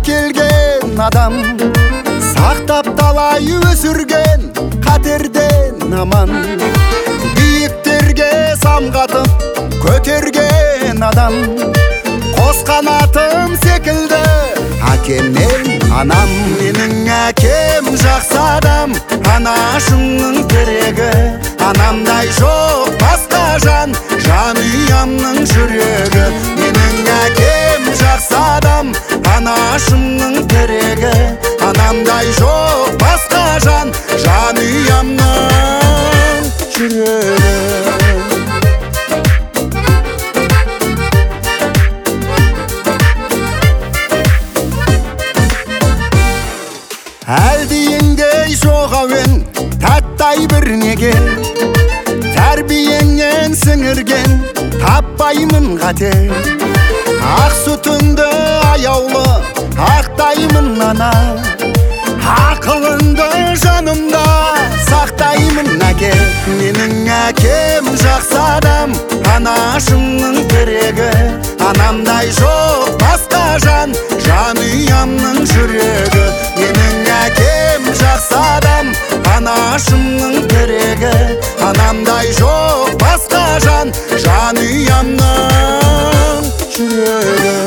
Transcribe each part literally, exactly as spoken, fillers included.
әкелген адам, сақтап талай өсірген қатерден аман. Биіктерге самғатып көтерген адам, қос қанатым секілді әкем мен анам. Менің әкем жақсы адам, анашымның тірегі, анамдай жоқ басқа жан, жанұямның жүрегі. Менің әкем жақсы адам, анашымның тірегі, анамдай жоқ басқа жан, жанұямның жүрегі. Әлдейіндей жоқ әуен, тәттай бір неге, тәрбиеңнен сіңірген таппаймын қате. Ақ сүтіңді аяулы ақтаймын ана, ақылыңды жанымда сақтаймын әке. Менің әкем жақсы адам, анашымның тірегі, анамдай жоқ басқа жан, жанұямның жүрегі. Менің әкем жақсы адам, анашымның тірегі, анамдай жоқ басқа жан, жанұямның жүрегі.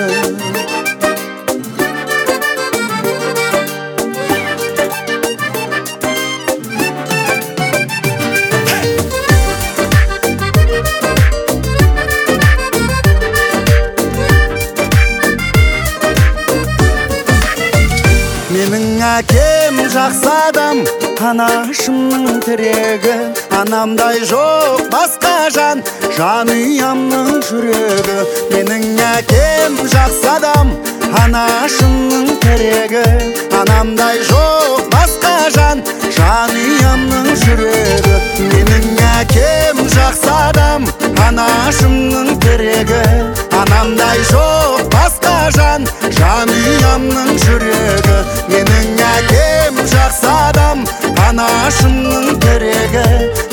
Менің әкем жақсы адам, анашымның тірегі, анамдай жоқ басқа жан, жанұямның жүрегі. Менің әкем жақсы адам, анашымның тірегі, анамдай жоқ басқа жан, жанұямның жүрегі. Менің әкем жақсы адам, анашымның тірегі, анамдай жоқ басқа жан, жанұямның жүрегі. Менің әкем жақсы адам, анашымның тірегі,